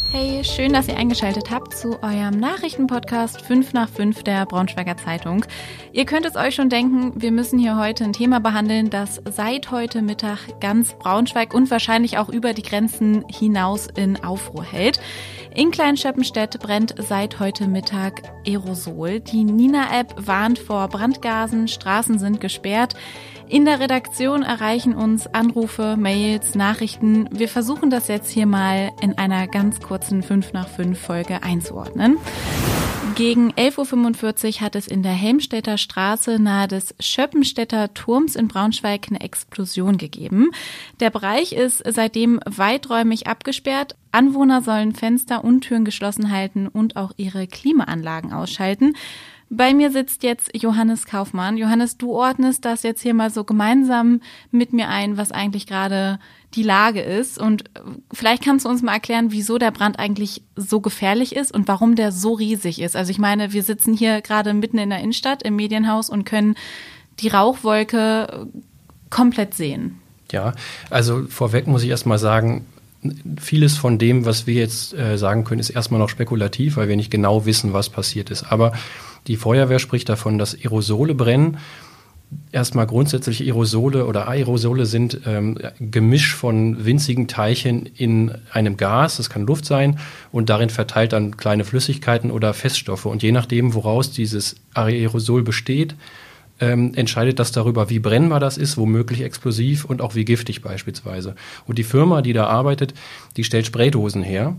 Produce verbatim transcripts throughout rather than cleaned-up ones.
Hey, schön, dass ihr eingeschaltet habt zu eurem Nachrichtenpodcast fünf nach fünf der Braunschweiger Zeitung. Ihr könnt es euch schon denken, wir müssen hier heute ein Thema behandeln, das seit heute Mittag ganz Braunschweig und wahrscheinlich auch über die Grenzen hinaus in Aufruhr hält. In Kleinschöppenstedt brennt seit heute Mittag Aerosol. Die Nina-App warnt vor Brandgasen, Straßen sind gesperrt. In der Redaktion erreichen uns Anrufe, Mails, Nachrichten. Wir versuchen das jetzt hier mal in einer ganz kurzen fünf nach fünf Folge einzuordnen. Gegen elf Uhr fünfundvierzig hat es in der Helmstedter Straße nahe des Schöppenstedter Turms in Braunschweig eine Explosion gegeben. Der Bereich ist seitdem weiträumig abgesperrt. Anwohner sollen Fenster und Türen geschlossen halten und auch ihre Klimaanlagen ausschalten. Bei mir sitzt jetzt Johannes Kaufmann. Johannes, du ordnest das jetzt hier mal so gemeinsam mit mir ein, was eigentlich gerade die Lage ist. Und vielleicht kannst du uns mal erklären, wieso der Brand eigentlich so gefährlich ist und warum der so riesig ist. Also ich meine, wir sitzen hier gerade mitten in der Innenstadt im Medienhaus und können die Rauchwolke komplett sehen. Ja, also vorweg muss ich erst mal sagen, vieles von dem, was wir jetzt äh, sagen können, ist erstmal noch spekulativ, weil wir nicht genau wissen, was passiert ist. Aber die Feuerwehr spricht davon, dass Aerosole brennen. Erstmal grundsätzlich Aerosole oder Aerosole sind ähm, Gemisch von winzigen Teilchen in einem Gas, das kann Luft sein, und darin verteilt dann kleine Flüssigkeiten oder Feststoffe. Und je nachdem, woraus dieses Aerosol besteht, ähm, entscheidet das darüber, wie brennbar das ist, womöglich explosiv und auch wie giftig beispielsweise. Und die Firma, die da arbeitet, die stellt Spraydosen her.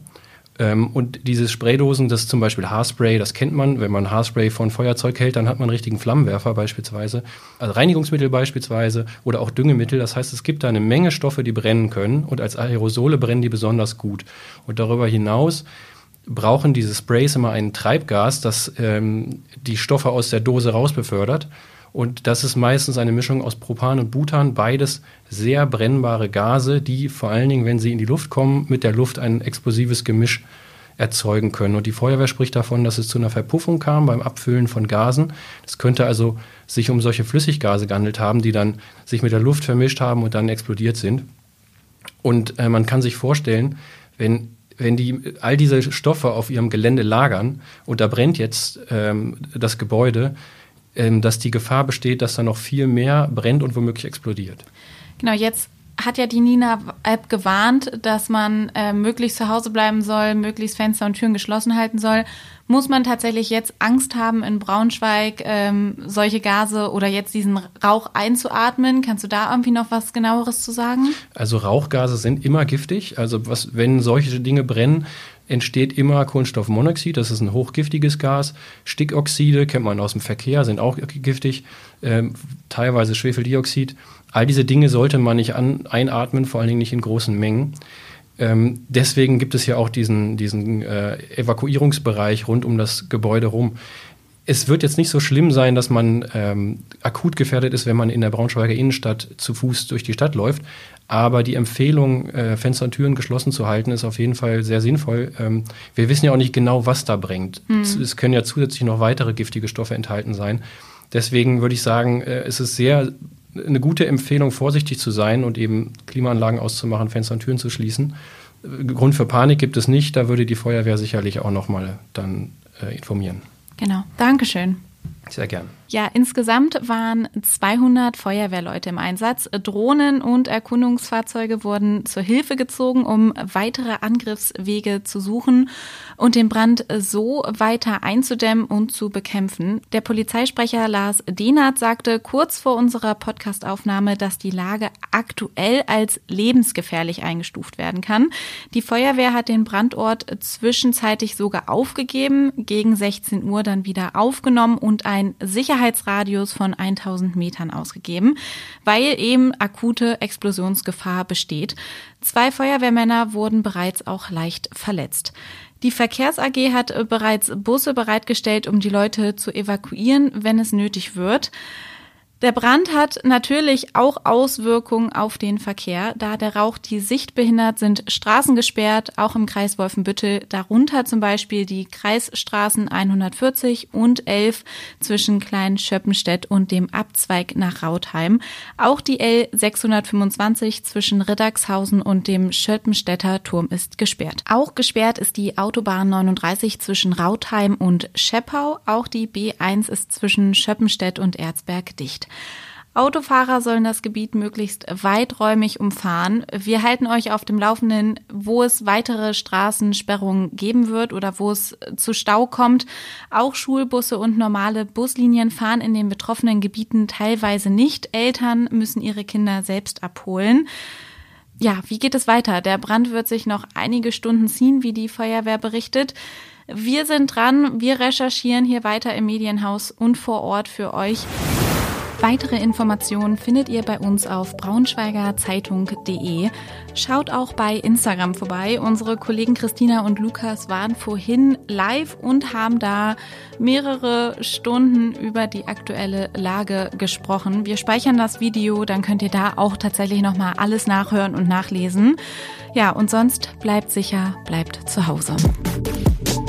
Und diese Spraydosen, das ist zum Beispiel Haarspray, das kennt man. Wenn man Haarspray von Feuerzeug hält, dann hat man einen richtigen Flammenwerfer beispielsweise. Also Reinigungsmittel beispielsweise oder auch Düngemittel. Das heißt, es gibt da eine Menge Stoffe, die brennen können. Und als Aerosole brennen die besonders gut. Und darüber hinaus brauchen diese Sprays immer ein Treibgas, das ähm, die Stoffe aus der Dose rausbefördert. Und das ist meistens eine Mischung aus Propan und Butan, beides sehr brennbare Gase, die vor allen Dingen, wenn sie in die Luft kommen, mit der Luft ein explosives Gemisch erzeugen können. Und die Feuerwehr spricht davon, dass es zu einer Verpuffung kam beim Abfüllen von Gasen. Es könnte also sich um solche Flüssiggase gehandelt haben, die dann sich mit der Luft vermischt haben und dann explodiert sind. Und äh, man kann sich vorstellen, wenn wenn die all diese Stoffe auf ihrem Gelände lagern und da brennt jetzt ähm, das Gebäude, dass die Gefahr besteht, dass da noch viel mehr brennt und womöglich explodiert. Genau, jetzt hat ja die Nina-App gewarnt, dass man äh, möglichst zu Hause bleiben soll, möglichst Fenster und Türen geschlossen halten soll. Muss man tatsächlich jetzt Angst haben, in Braunschweig ähm, solche Gase oder jetzt diesen Rauch einzuatmen? Kannst du da irgendwie noch was Genaueres zu sagen? Also Rauchgase sind immer giftig. Also was, wenn solche Dinge brennen, entsteht immer Kohlenstoffmonoxid, das ist ein hochgiftiges Gas. Stickoxide, kennt man aus dem Verkehr, sind auch giftig, ähm, teilweise Schwefeldioxid. All diese Dinge sollte man nicht an, einatmen, vor allen Dingen nicht in großen Mengen. Ähm, deswegen gibt es ja auch diesen, diesen äh, Evakuierungsbereich rund um das Gebäude rum. Es wird jetzt nicht so schlimm sein, dass man ähm, akut gefährdet ist, wenn man in der Braunschweiger Innenstadt zu Fuß durch die Stadt läuft. Aber die Empfehlung, äh, Fenster und Türen geschlossen zu halten, ist auf jeden Fall sehr sinnvoll. Ähm, wir wissen ja auch nicht genau, was da brennt. Mhm. Es, es können ja zusätzlich noch weitere giftige Stoffe enthalten sein. Deswegen würde ich sagen, äh, es ist sehr eine gute Empfehlung, vorsichtig zu sein und eben Klimaanlagen auszumachen, Fenster und Türen zu schließen. Äh, Grund für Panik gibt es nicht. Da würde die Feuerwehr sicherlich auch noch mal dann äh, informieren. Genau, Dankeschön. Sehr gern. Ja, insgesamt waren zweihundert Feuerwehrleute im Einsatz. Drohnen und Erkundungsfahrzeuge wurden zur Hilfe gezogen, um weitere Angriffswege zu suchen und den Brand so weiter einzudämmen und zu bekämpfen. Der Polizeisprecher Lars Dehnert sagte kurz vor unserer Podcastaufnahme, dass die Lage aktuell als lebensgefährlich eingestuft werden kann. Die Feuerwehr hat den Brandort zwischenzeitlich sogar aufgegeben, gegen sechzehn Uhr dann wieder aufgenommen und ein Sicherheitsradius von tausend Metern ausgegeben, weil eben akute Explosionsgefahr besteht. Zwei Feuerwehrmänner wurden bereits auch leicht verletzt. Die Verkehrs A G hat bereits Busse bereitgestellt, um die Leute zu evakuieren, wenn es nötig wird. Der Brand hat natürlich auch Auswirkungen auf den Verkehr. Da der Rauch die Sicht behindert, sind Straßen gesperrt, auch im Kreis Wolfenbüttel. Darunter zum Beispiel die Kreisstraßen hundertvierzig und elf zwischen Klein-Schöppenstedt und dem Abzweig nach Rautheim. Auch die L sechshundertfünfundzwanzig zwischen Riddagshausen und dem Schöppenstedter Turm ist gesperrt. Auch gesperrt ist die Autobahn neununddreißig zwischen Rautheim und Scheppau. Auch die B eins ist zwischen Schöppenstedt und Erzberg dicht. Autofahrer sollen das Gebiet möglichst weiträumig umfahren. Wir halten euch auf dem Laufenden, wo es weitere Straßensperrungen geben wird oder wo es zu Stau kommt. Auch Schulbusse und normale Buslinien fahren in den betroffenen Gebieten teilweise nicht. Eltern müssen ihre Kinder selbst abholen. Ja, wie geht es weiter? Der Brand wird sich noch einige Stunden ziehen, wie die Feuerwehr berichtet. Wir sind dran, wir recherchieren hier weiter im Medienhaus und vor Ort für euch. Weitere Informationen findet ihr bei uns auf braunschweiger zeitung punkt de. Schaut auch bei Instagram vorbei. Unsere Kollegen Christina und Lukas waren vorhin live und haben da mehrere Stunden über die aktuelle Lage gesprochen. Wir speichern das Video, dann könnt ihr da auch tatsächlich nochmal alles nachhören und nachlesen. Ja, und sonst bleibt sicher, bleibt zu Hause.